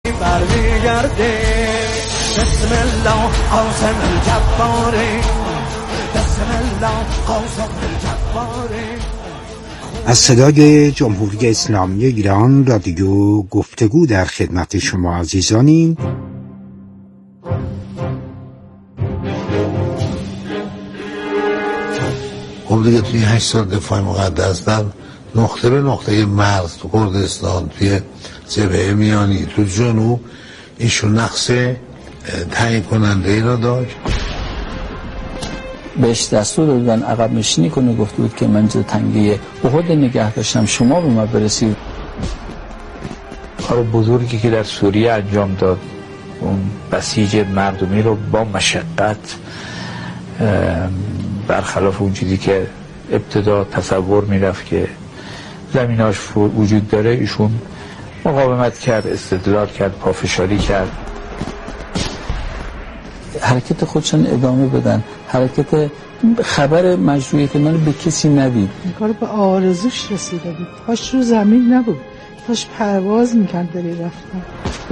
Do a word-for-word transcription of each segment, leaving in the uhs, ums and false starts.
برمیگرده بسم الله قاسم الجباره بسم الله قاسم الجباره. از صدای جمهوری اسلامی ایران رادیو گفتگو در خدمت شما عزیزانیم. خب دیگه توی هشت سال دفاع مقدس در نقطه به نقطه مرز تو کردستان، توی جبهه میانی، تو جنوب ایشون نقص تعیین کننده ای را داشت. بهش دستور دادن عقب نشینی کنه، گفته بود که من جو تنگه احد نگه داشتم، شما به ما برسید. کار بزرگی که در سوریه انجام داد، اون بسیج مردمی رو با مشقت برخلاف اون چیزی که ابتدا تصور میرفت که زمیناش وجود داره، ایشون مقاومت کرد، استدلال کرد، پافشاری کرد. حرکت خودشان ادامه بدن، حرکت خبر مشروعیت من به کسی ندید. این کار به آرزوش رسیده بود، پاش رو زمین نبود، پاش پرواز میکرد داری رفتن.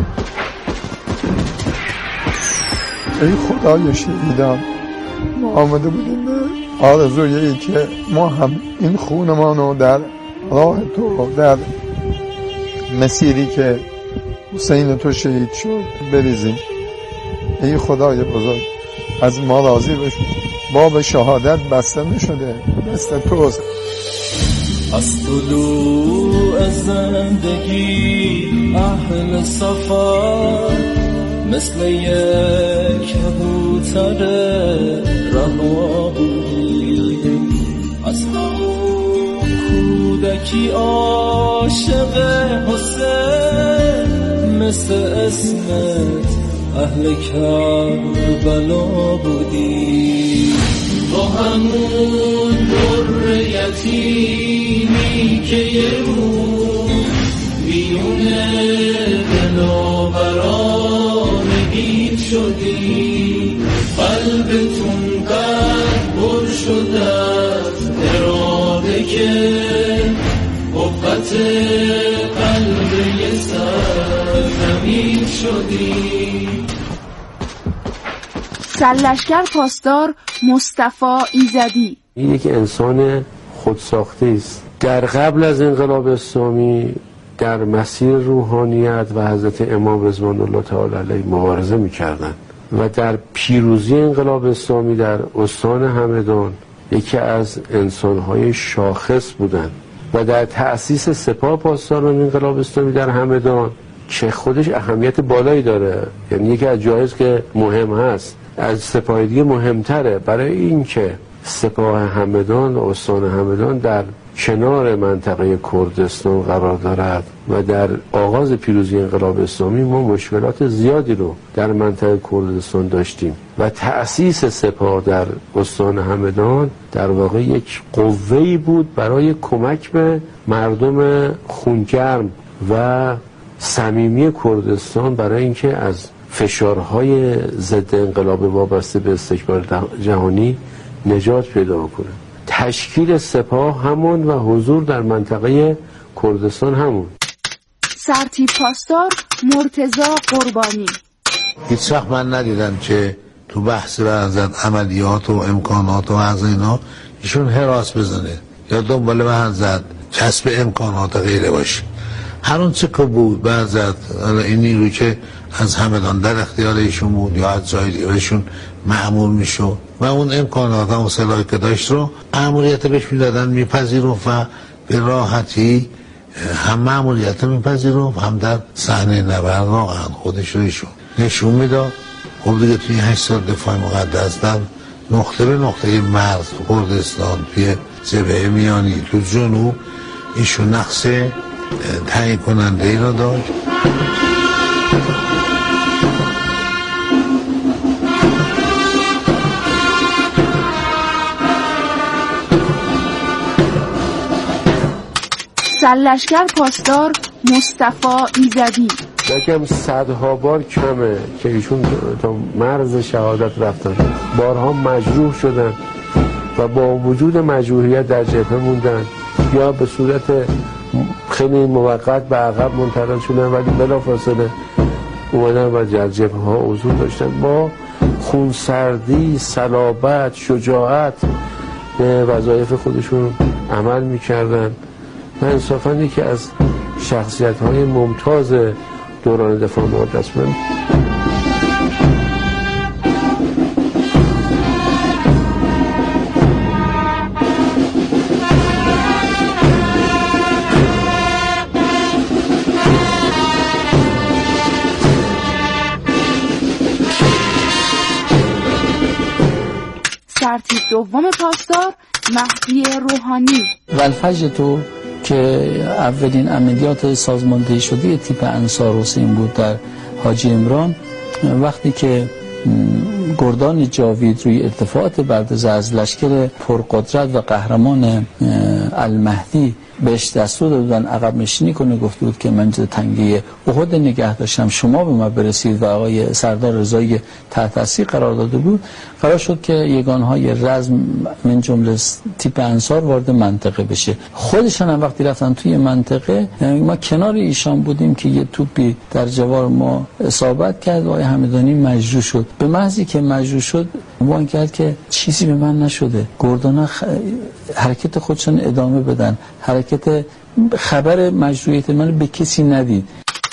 ای خدای شهیدان، ما آمده بودیم به آرزویی که ما هم این خونمان رو در راه تو، در مسیری که حسین تو شهید شد بریزیم. ای خدای بزرگ، از ما راضی بشو. باب شهادت بسته نشده، دست توست. از طلوع زندگی اهل سفر مثل یک کبوتر رها بودی، از همون کودکی عاشق حسین مثل اسمت اهل کربلا بودی. با همون در یتیمی که یه روز بیونه دلاورانگی شدی، قلبتون قد پر شده از اراده که قوت قلب یه سرزمین شدی. سرلشکر پاسدار مصطفی ایزدی این یک انسان خودساخته است. در قبل از انقلاب اسلامی در مسیر روحانیت و حضرت امام رضوان الله تعالی علیه مبارزه می‌کردند و در پیروزی انقلاب اسلامی در استان همدان یکی از انسان‌های شاخص بودند و در تأسیس سپاه پاسداران انقلاب اسلامی در همدان که خودش اهمیت بالایی داره، یعنی یکی از جایز که مهم هست، از سپاه دیگه مهمتره، برای اینکه سپاه همدان و استان همدان در کنار منطقه کردستان قرار دارد و در آغاز پیروزی انقلاب اسلامی ما مشکلات زیادی رو در منطقه کردستان داشتیم و تأسیس سپاه در استان همدان در واقع یک قوه‌ای بود برای کمک به مردم خونگرم و صمیمی کردستان برای اینکه از فشارهای ضد انقلاب وابسته به استکبار جهانی نجات پیدا کنه. تشکیل سپاه همون و حضور در منطقه کردستان همون. سرتیپ پاسدار مرتضی قربانی هیچ وقت من ندیدم که تو بحث برزد عملیات و امکانات و از اینا ایشون هراس بزنه یا دنبال برزد کسب امکانات غیره باشه. هر اون چه که بود برزد این نیروی که از همدان در اختیار ایشون بود یا از جای دیگرشون معمول میشد و اون امکانات و سلاحی که داشت رو مأموریت بهش میدادن، میپذیرفت و به راحتی هم مأموریت میپذیرفت هم در صحنه نبرد واقعا خودش رو ایشون نشون میداد. خب دیگه توی هشت سال دفاع مقدس در نقطه به نقطه مرز تو کردستان، توی جبهه میانی، تو جنوب ایشون نقص تعیین کننده ای را داشت. سرلشکر پاسدار مصطفی ایزدی یکم صدها بار کمه که ایشون تا مرز شهادت رفتن، بارها مجروح شدن و با وجود مجروحیت در جبهه موندن یا به صورت خیلی موقت به عقب منتقل شدن، ولی بلافاصله اومدن و در جبهه ها حضور داشتن، با خونسردی، صلابت، شجاعت به وظایف خودشون عمل میکردن و انصافاً یکی از شخصیت های ممتاز دوران دفاع مقدس بود. ترتیب دوم پاسدار مهدی روحانی و الفجر تو که اولین عملیات سازماندهی شده تیپ انصار حسین بود در حاجی عمران، وقتی که گردان جاوید روی ارتفاعات بردزه از لشکر پرقدرت و قهرمان المهدی بهش دستور دادن عقب نشینی کنه، گفته بود که من تنگه احد نگه داشتم، شما به من برسید و آقای سردار رضایی تحت تاثیر قرار داده بود. قرار شد که یگانهای رزم من جمله تیپ انصار وارد منطقه بشه. خودشان هم وقتی رفتن توی منطقه، ما کنار ایشان بودیم که یه توپی در جوار ما اصابت کرد و آقای همدانی مجروح شد. به محضی که مجروح شد عنوان کرد که چیزی به من نشده، گردانا خ... حرکت خودشان ادامه بدن، حرکت خبر مجروحیت من به کسی ندید.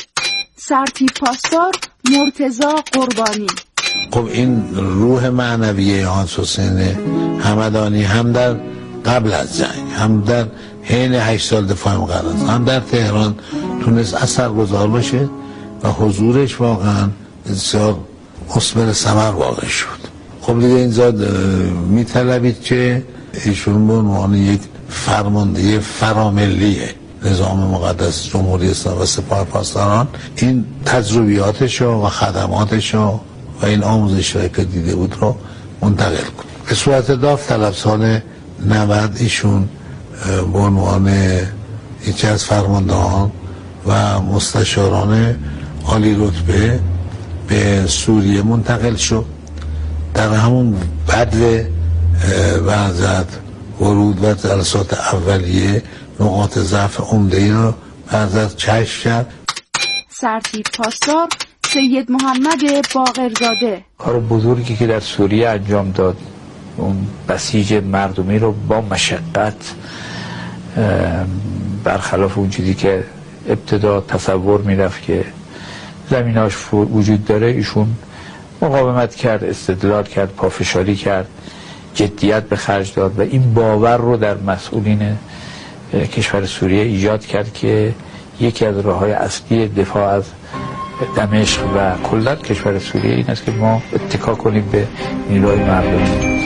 سرتیپ پاسدار مرتضی قربانی. خب این روح معنویه حاج حسین همدانی هم در قبل از جنگ، هم در حین هشت سال دفاع مقدس، هم در تهران تونست اثرگذار باشه و حضورش واقعا بسیار مثمر ثمر واقع شد. خب دیگه اینجا میطلبید که ایشون به عنوان یک فرمانده فراملی نظام مقدس جمهوری اسلامی و سپاه پاسداران این تجربیاتشو و خدماتشو و این آموزش‌هایی که دیده بود رو منتقل کنه. به صورت داوطلب سال نود ایشون به عنوان یکی از فرماندهان و مستشاران عالی رتبه به سوریه منتقل شد. در همون بدو وضعیت ورود و جلسات اولیه نقاط ضعف عمده‌ای رو وضعیت کشف کرد. سرتیپ پاسدار سید محمد باقرزاده. کار بزرگی که در سوریه انجام داد، اون بسیج مردمی رو با مشقت، برخلاف اون چیزی که ابتدا تصور میرفت که زمیناش وجود داره، ایشون مقاومت کرد، استدلال کرد، پافشاری کرد، جدیت به خرج داد و این باور رو در مسئولین کشور سوریه ایجاد کرد که یکی از راه‌های اصلی دفاع از دمشق و کلاً کشور سوریه این است که ما اتکا کنیم به نیروهای مردمی.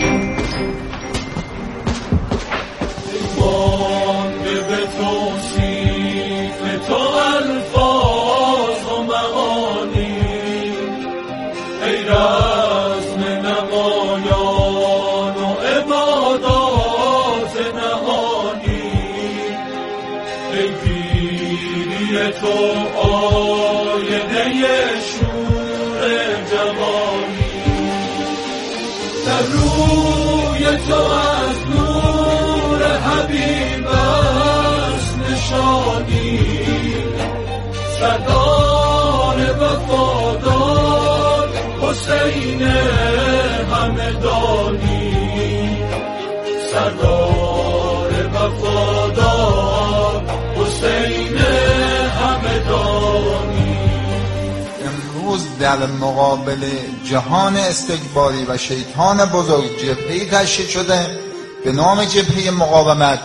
تو آینه شور جوانی، در روی تو از نور حبیب است نشانی، سردار وفادار حسین همدانی، سردار وفادار حسین امروز در مقابل جهان استکباری و شیطان بزرگ جبهه‌ای تشکیل شده به نام جبهه مقاومت.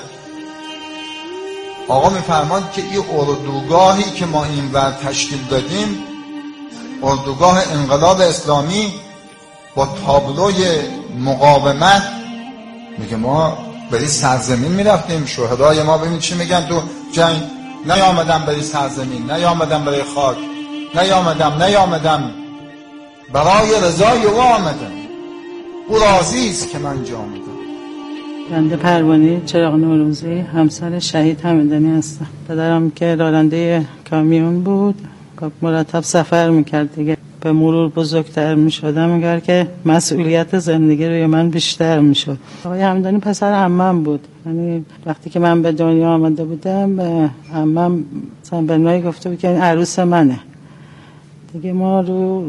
آقا میفرماد که این اردوگاهی که ما اینور تشکیل دادیم، اردوگاه انقلاب اسلامی با تابلوی مقاومت، میگه ما بری سرزمین میرفتیم، شهدای ما ببین چی میگن تو جنگ، نیامدم برای سرزمین، نیامدم برای خاک، نیامدم نیامدم برای رضای او آمدم، او راضی است که من جا آمدم. بنده پروانه چراغ نوروزی، همسر شهید همدانی هستم. پدرم که راننده کامیون بود، مرتب سفر میکرد دیگه. به مرور بزرگتر میشدم اگر که مسئولیت زندگی روی من بیشتر میشد. آقای همدانی پسر عمم بود، یعنی وقتی که من به دنیا آمده بودم به عمم مثلا به نوعی گفته بود که این عروس منه دیگه ما رو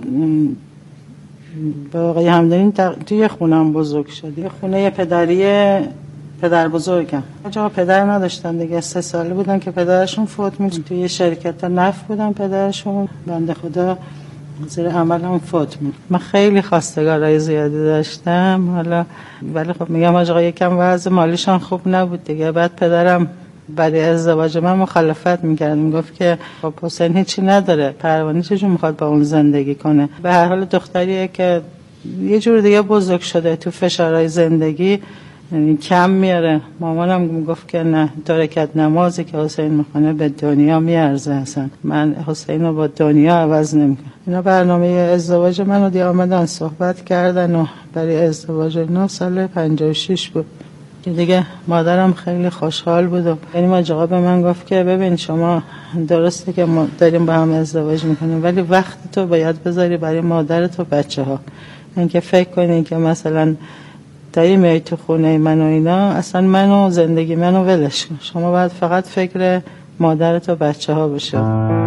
با آقای همدانی توی خونم بزرگ شد. یه خونه پدری پدر بزرگم. آقا پدر نداشتن دیگه، سه ساله بودن که پدرشون فوت می‌شد. توی شرکت نفت بودن پدرشون، بنده خدا زیر عملم فوت می‌شد. من خیلی خواستگارای زیادی داشتم حالا، ولی خب میگم آقا یکم وضع مالیشان خوب نبود دیگه. بعد پدرم بعد ازدواج من مخالفت می‌کرد، میگفت که خب حسین هیچی نداره، پروانه چجور میخواد با اون زندگی کنه. به هر حال دختریه که یه جور دیگه بزرگ شده تو فشارهای زندگی کم میاره. مامانم میگفت که نه، ترکت نمازی که حسین میخونه به دنیا میارزه. اصلا من حسین رو با دنیا عوض نمیکنم. اینا برنامه ازدواج من رو دیگه آمدن صحبت کردن و برای ازدواج نه سال پنجاه و شش بود که دیگه مادرم خیلی خوشحال بود و یعنی ماجقا به من گفت که ببین شما درسته که ما داریم با هم ازدواج میکنیم، ولی وقت تو باید بذاری برای مادرت و بچه ها. اینکه فکر کنی که مثلا دایی میای تو خونه من و اینا، اصلا منو زندگی منو ولش کن، شما باید فقط فکر مادرت و بچه ها بشه.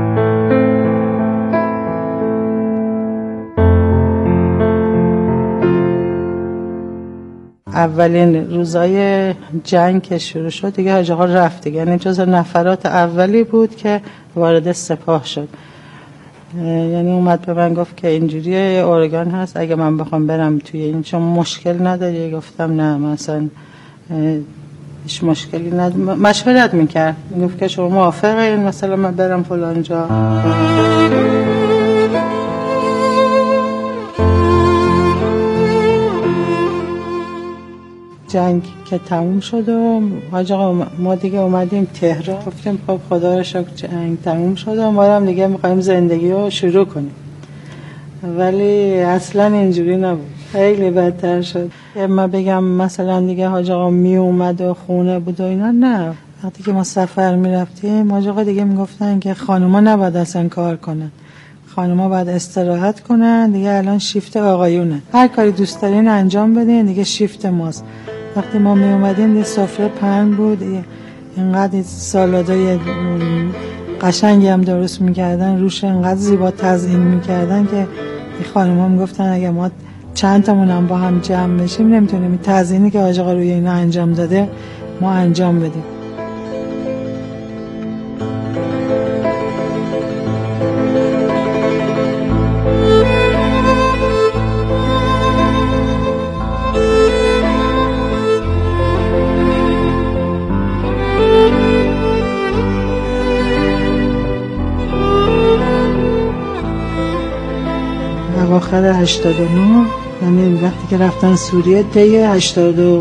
اولین روزای جنگ که شروع شد دیگه حاج آقا رفت دیگه، یعنی جز نفرات اولی بود که وارد سپاه شد. یعنی اومد به من گفت که اینجوریه ارگان هست اگه من بخوام برم توی این چون مشکل نداری؟ گفتم نه مثلا هیچ مشکلی نداره. مشورت میکرد، میگفت که شما موافقه مثلا من برم فلان جا. جنگ که تموم شد و حاج آقا ما دیگه اومدیم تهران، گفتیم خب خدا رو شکر جنگ تموم شد و ما هم دیگه میخوایم زندگی رو شروع کنیم. ولی اصلا اینجوری نبود، خیلی بدتر شد. ما بگم مثلا دیگه حاج آقا می اومد و خونه بود و اینا، نه. وقتی که ما سفر میرفتیم حاج آقا دیگه میگفتن که خانوما نباید اصلا کار کنن، خانوما باید استراحت کنن، دیگه الان شیفت آقایونه، هر کاری دوست دارین انجام بدین، دیگه شیفت ماست. وقتی ما می اومدیم یه سفره پهن بود، اینقدر سالادای قشنگی هم درست میکردن، روش اینقدر زیبا تزیین میکردن که این خانوما میگفتن اگه ما چند تامون هم با هم جمع بشیم نمیتونیم این تزیینی که حاج آقا روی اینا انجام داده ما انجام بدیم. اواخر هشتاد و نه، یعنی وقتی که رفتن سوریه طی هشتاد و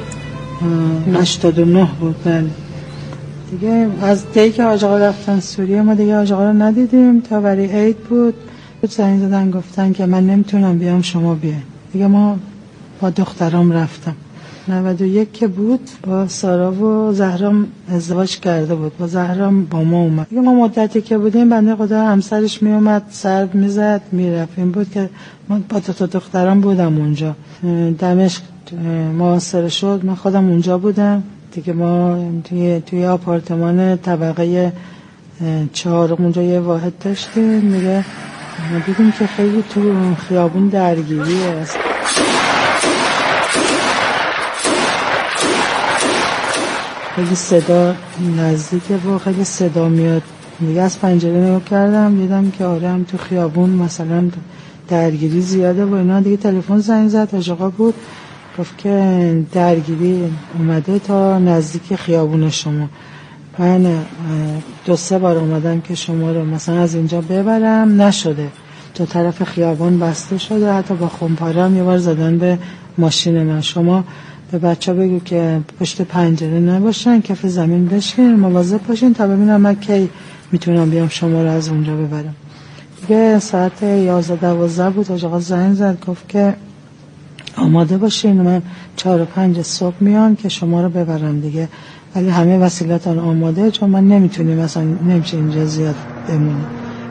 نه بود. بله دیگه از طی که حاج آقا رفتن سوریه ما دیگه حاج آقا رو ندیدیم تا برای عید بود. زنگ زدن گفتن که من نمیتونم بیام شما بیاین. دیگه ما با دخترام رفتم. نود و یک که بود با سارا و زهرام ازدواج کرده بود، با زهرام با ما اومد. دیگه ما مدتی که بودیم بنده خدا همسرش می اومد سر میزد میرفت. این بود که من با تا دخترام بودم اونجا. دمشق محاصره شد، من خودم اونجا بودم دیگه. ما توی توی آپارتمان طبقه چهارم اونجا یه واحد داشتیم. میگه ما دیدیم که خیلی تو خیابون درگیری است. خیلی صدا نزدیکه و خیلی صدا میاد. دیگه از پنجره نگاه کردم دیدم که آره هم تو خیابون مثلا درگیری زیاده و اینا. دیگه تلفن زنگ زد حاج آقا بود، گفت که درگیری اومده تا نزدیک خیابون شما. من دو سه بار اومدم که شما رو مثلا از اینجا ببرم، نشده. تو طرف خیابون بسته شده، حتی با خمپاره هم یه بار زدن به ماشین من. شما به بچه بگو که پشت پنجره نباشن، کف زمین بشین، مواظب باشین تا ببینم من کی میتونم بیام شما رو از اونجا ببرم. دیگه ساعت یازده دوازده بود حاج آقا زنگ زد گفت که آماده باشین، من چهار و پنج صبح میام که شما رو ببرم دیگه، ولی همه وسیلتان آماده چون من نمیتونیم مثلا نمیشه اینجا زیاد بمونیم.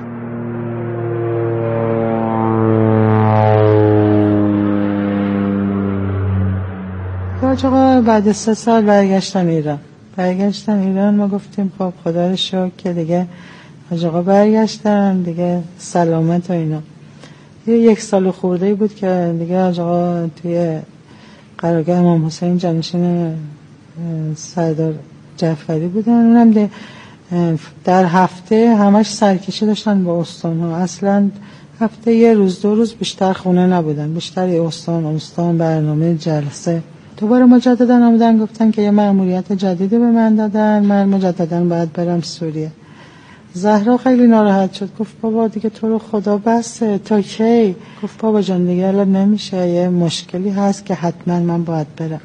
حاج آقا بعد سه سال برگشتن ایران. برگشتن ایران ما گفتیم خب خدا رو شکر که دیگه حاج آقا برگشتن دیگه سلامت و اینا. یه یک سال خورده بود که دیگه حاج آقا توی قرارگاه امام حسین جانشین سردار جعفری بودن. اونم در هفته همش سرکشی داشتن با استان ها. اصلا هفته یه روز دو روز بیشتر خونه نبودن، بیشتر یه استان استان برنامه جلسه. دوباره مجددا آمدن گفتن که یه مأموریت جدیدی به من دادن، من مجددا باید برم سوریه. زهرا خیلی ناراحت شد، گفت بابا دیگه تو رو خدا بسه تا کی؟ گفت بابا جان دیگه الان نمیشه، یه مشکلی هست که حتما من باید برم.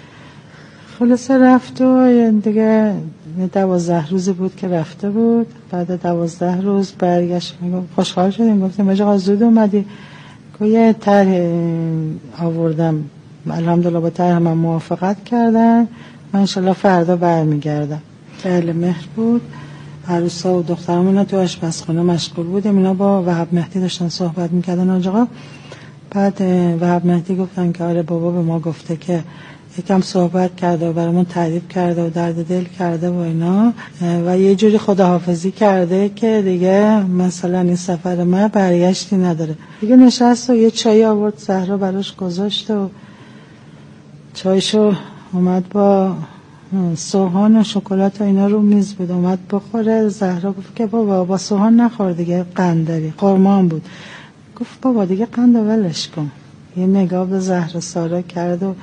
خلاصه رفت و دیگه دوازده روزی بود که رفته بود. بعد دوازده روز برگشت، میگم خوشحال شدیم، گفتیم آقا زود اومدی. که یه طرح آوردم، الحمدلله با طرح من موافقت کردن، من انشالله فردا برمیگردم. اهل مهر بود، عروسا و دخترمون تو آشپزخونه مشغول بودیم، اینا با وهاب مهدی داشتن صحبت میکردن آقا. بعد وهاب مهدی گفتن که آره بابا به ما گفته که یکم صحبت کرده و برامون تعریف کرده و درد دل کرده و اینا و یه جوری خداحافظی کرده که دیگه مثلا این سفر ما برگشتی نداره. دیگه نشست و یه چای آورد، زهرا براش گذاشت و چایشو اومد با سوهان و شکلات و اینا رو میز بود، اومد بخوره. زهرا گفت که بابا با سوهان نخور دیگه، قند داری. خرمان بود. گفت بابا دیگه قند ولش کن. یه نگاه به زهرا سارا کرد و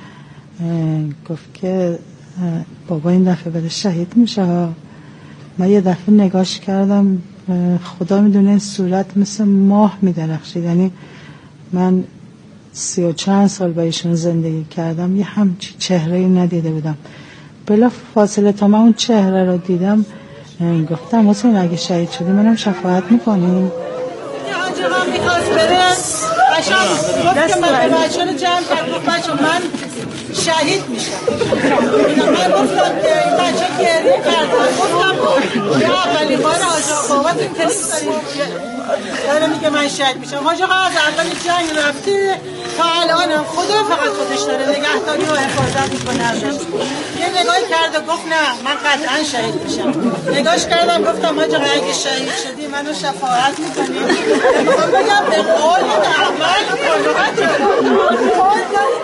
گفت که بابا این دفعه بده شهید میشه ها. من یه دفعه نگاش کردم، خدا میدونه این صورت مثل ماه میدرخشید، یعنی من سی و چند سال با ایشون زندگی کردم یه همچی چهره‌ای ندیده بودم. بلا فاصله تا من اون چهره رو دیدم گفتم حسین اگه شهید شدی منم شفاعت میکنیم. حاج آقا میخواست بره بچه‌ها گفت که من بچه‌ها رو جمع کرد، گفت بچه‌ها من شهید میشم. من گفتم که این بچه گریه کرد، گفتم که اولی بار حاج آقا بابت این کلیس داره میگه من شهید میشم. حاج آقا از اول جنگ رفته تا الان هم خدا فقط خودش داره نگهداری و حفاظت میکنه ازش. یه نگاهی کرد و گفت نه من قطعا شهید میشم. نگاهش کردم گفتم حاج آقا اگه شهید شدی منو شفاعت میکنی. میخوام بگم به قول اعمال قلوبت قول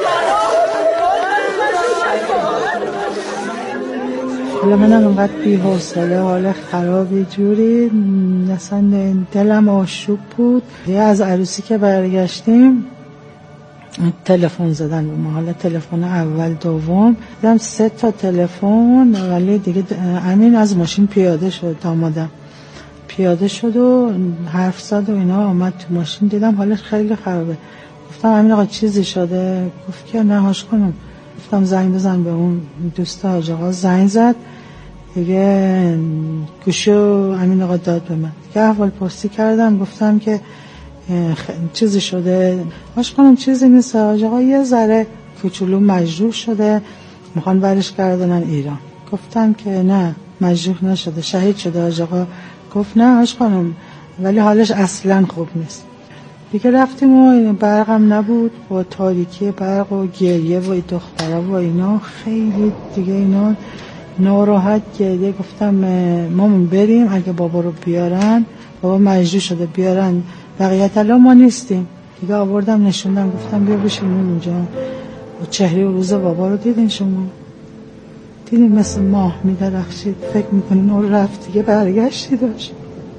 حالا منم اونقدر بی حوصله، حال خرابی جوری اصلا دلم آشوب بود. یه از عروسی که برگشتیم تلفن زدن به ما، حالا تلفن اول دوم دیدم سه تا تلفن، ولی دیگه امین از ماشین پیاده شد، دامادم پیاده شد و حرف زد و اینا، آمد تو ماشین دیدم حالش خیلی خرابه. گفتم امین آقا چیزی شده؟ گفت که نه هاش کنم. گفتم زنگ بزن به اون دوست حاج آقا. زنگ زد دیگه، گوشو امین آقا داد به من که احوال پرسی کردم، گفتم که چیزی شده؟ هاش کنم چیزی نیست حاج آقا، یه ذره کوچولو مجروح شده میخوان برش گردنن ایران. گفتم که نه مجروح نشده، شهید شده حاج آقا. گفت نه هاش کنم ولی حالش اصلا خوب نیست. دیگه رفتیم و برقم نبود، با تاریکی برق و گریه و دختره و اینا خیلی دیگه اینا ناراحت گریه. گفتم مامون بریم اگه بابا رو بیارن، بابا مجروح شده بیارن، بقیت الان ما نیستیم. دیگه آوردم نشوندم، گفتم بیا بشین اونجا. و چهره و روز بابا رو دیدین شما؟ دیدین مثل ماه میدرخشید، فکر میکنین اون رفت دیگه برگشتی داشت.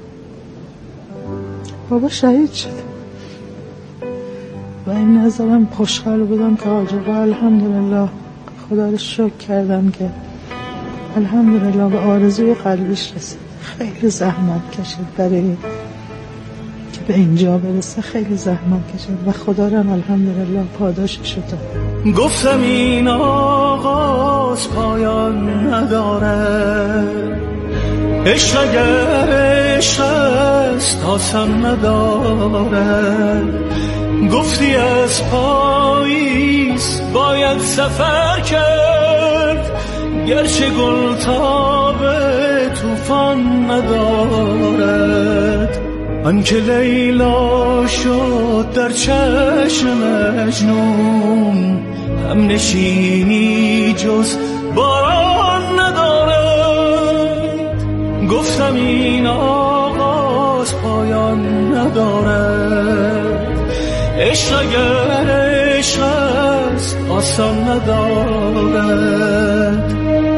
بابا شهید شده و این نظرم خوشحال بودم که حاج آقا الحمدلله خدا رو شکر کردم که الحمدلله به آرزوی قلبش رسید. خیلی زحمت کشید برای که به اینجا برسه، خیلی زحمت کشید و خدا رو الحمدلله پاداشش داد. گفتم این آغاز پایان نداره، عشق اگر عشق است آسان نداره. گفتی از پاییز باید سفر کرد، گرچه گل تاب توفان ندارد. آنکه لیلا شد در چشم مجنون، هم نشینی جز باران ندارد. گفتم این آقا باز پایان ندارد. عشق اگر عشق است آسان ندارد.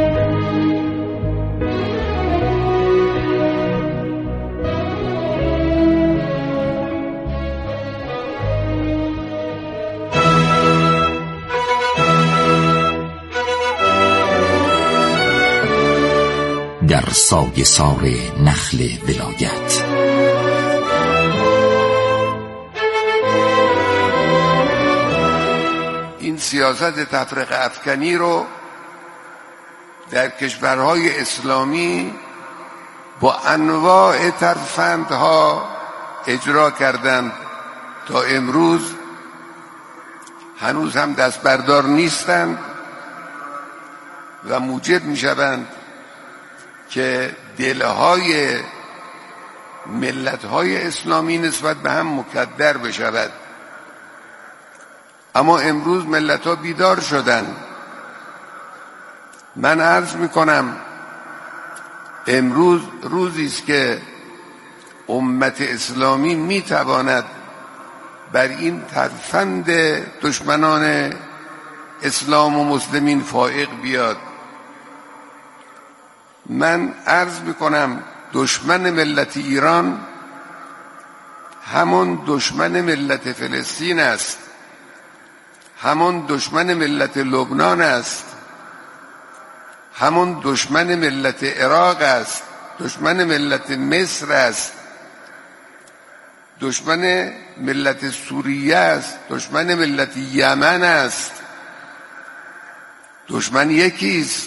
در سایه سار نخل ولایت این سیاست تفرقه افکنی رو در کشورهای اسلامی با انواع ترفندها اجرا کردند تا امروز هنوز هم دست بردار نیستند و موجب می شوند که دلهای ملتهای اسلامی نسبت به هم مکدر بشود. اما امروز ملتها بیدار شدند. من عرض میکنم امروز روزی است که امت اسلامی میتواند بر این ترفند دشمنان اسلام و مسلمین فائق بیاد. من عرض میکنم دشمن ملت ایران همون دشمن ملت فلسطین است، همون دشمن ملت لبنان است، همون دشمن ملت عراق است، دشمن ملت مصر است، دشمن ملت سوریه است، دشمن ملت یمن است. دشمن یکیست.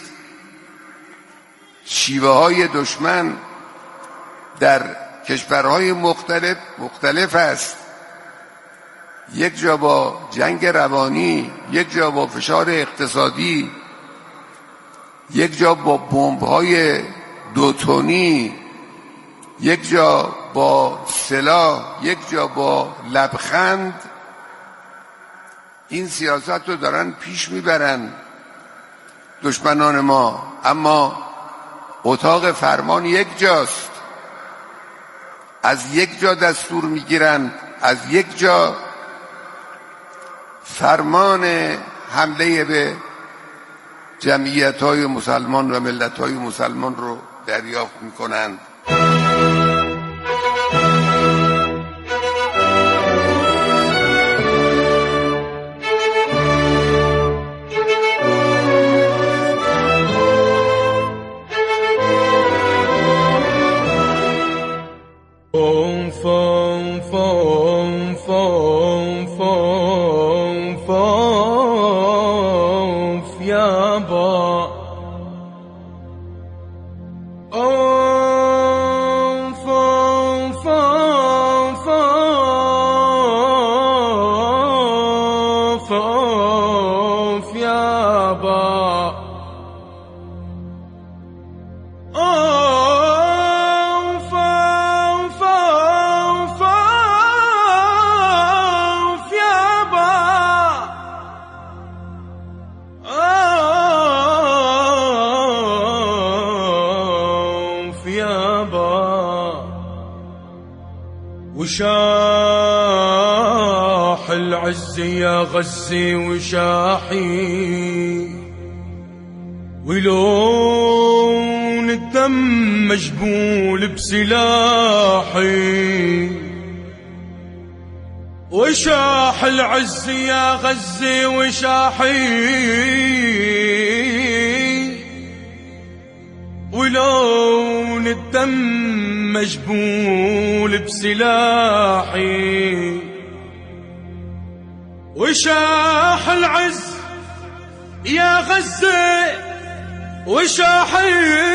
شیوه های دشمن در کشورهای مختلف مختلف است. یک جا با جنگ روانی، یک جا با فشار اقتصادی، یک جا با بمب‌های دو تنی، یک جا با سلاح، یک جا با لبخند. این سیاست رو دارن پیش میبرن دشمنان ما، اما اتاق فرمان یک جاست. از یک جا دستور میگیرن، از یک جا فرمان حمله به جمعیت‌های مسلمان و ملت‌های مسلمان رو دریافت میکنند. وشاح العز يا غزي وشاحي ولون الدم مجبول بسلاحي. وشاح العز يا غزي وشاحي ولون الدم مجبول بسلاحي. وشاح العز يا غزة وشاحي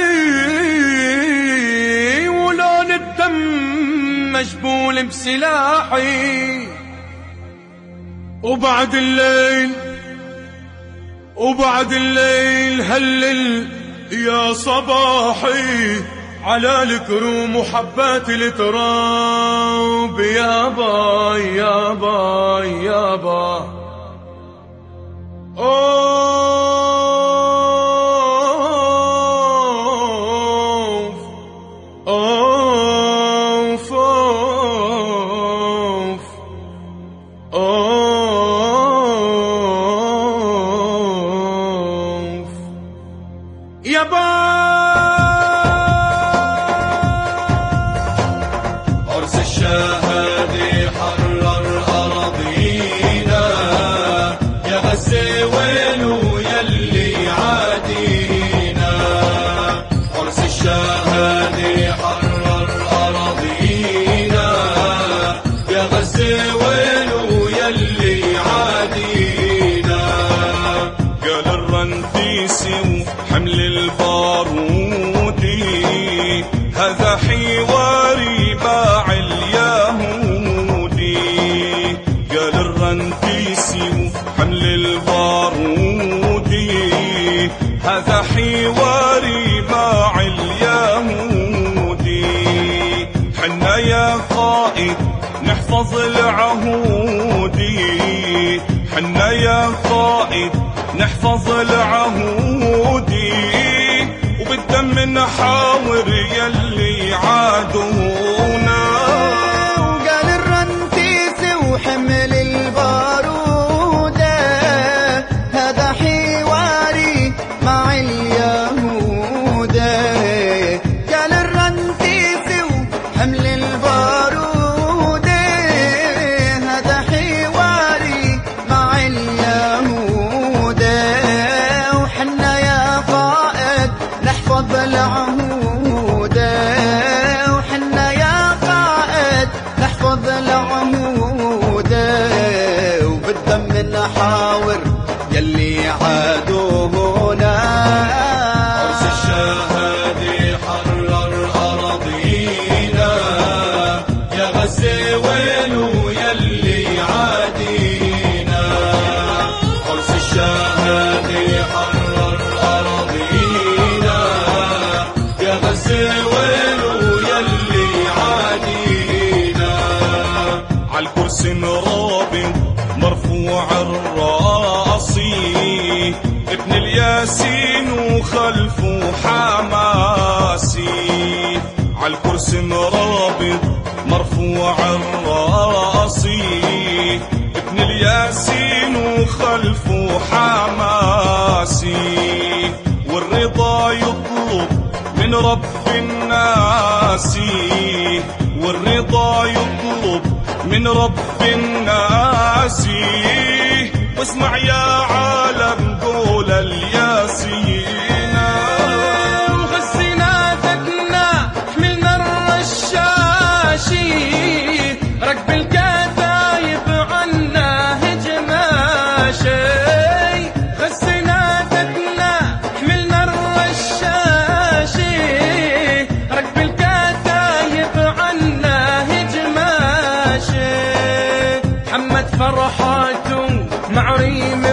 ولون الدم مجبول بسلاحي. وبعد الليل وبعد الليل هلل يا صباحي على الكروم وحبات التراب. يا باي يا باي يا باي أوف أوف أوف يا با عرس الشهادة حرر أراضينا يا غزة ويلو يلي عادينا عرس الشهادة حرر أراضينا يا غزة ويلو يلي عادينا قال الرنتيسي وحمل البارودي هذا حواري باع اليهودي قال الرنتيسي وحمل البارودي هذا حواري باع اليهودي حنا يا قائد نحفظ العهودي حنا يا قائد نحفظ العهودي وبالدم نحاور يلي عادونا وقال الرنتيسي وحمل البارودة هذا حواري مع اليهودة قال الرنتيسي وحمل البارودة هذا حواري مع اليهودة وحنا يا قائد نحفظ العهودة وحنا يا قائد نحفظ العهودة وبالدم نحاور يلي عادونا عرس الشهادة حرر أراضينا يا غزة ويلو يلي عادينا عرس الشهادة حرر أراضينا يا غزة ويلو يلي عادينا عالكرسي مرابط مرفوع الراسي ابن الياسين وخلفه حماسي عالكرسي مرابط مرفوع الراسي ابن الياسين وخلفه حماسي والرضا يطلب من رب الناس والرضا يطلب من رب الناس واسمع يا عالم قول الياسين وغسيناتنا حملنا الرشاشي ركب الكتايب عنا هجماشي غسيناتنا حملنا الرشاشي ركب الكتايب عنا هجماشي محمد فرحاته مع ريم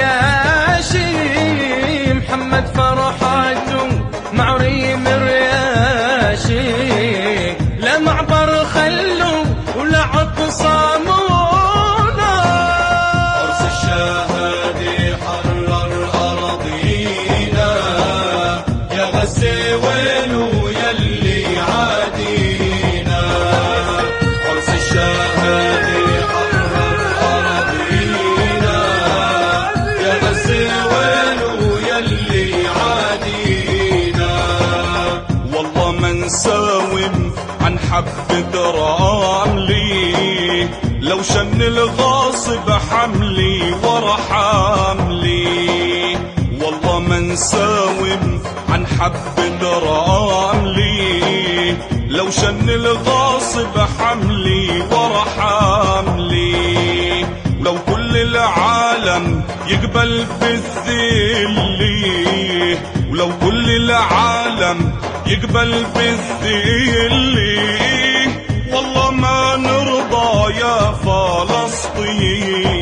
رياشي محمد فرحاته مع ريم رياشي لا معبر خلوا ولا عقصامونا عرس الشهادة حرر أراضينا يا غزة ويلو يلي عادينا عرس الشهادة حرر أراضينا يا غزة ويلو يلي عادينا والله ما نساوم عن حبة رملي لو شن الغاصب حملي ورا حملي والله ما نساوم عن حبة رملي لو شن الغاصب حملي ورا حملي لو كل العالم يقبل بالذل ولو كل العالم يقبل بالذل والله ما نرضى يا فلسطين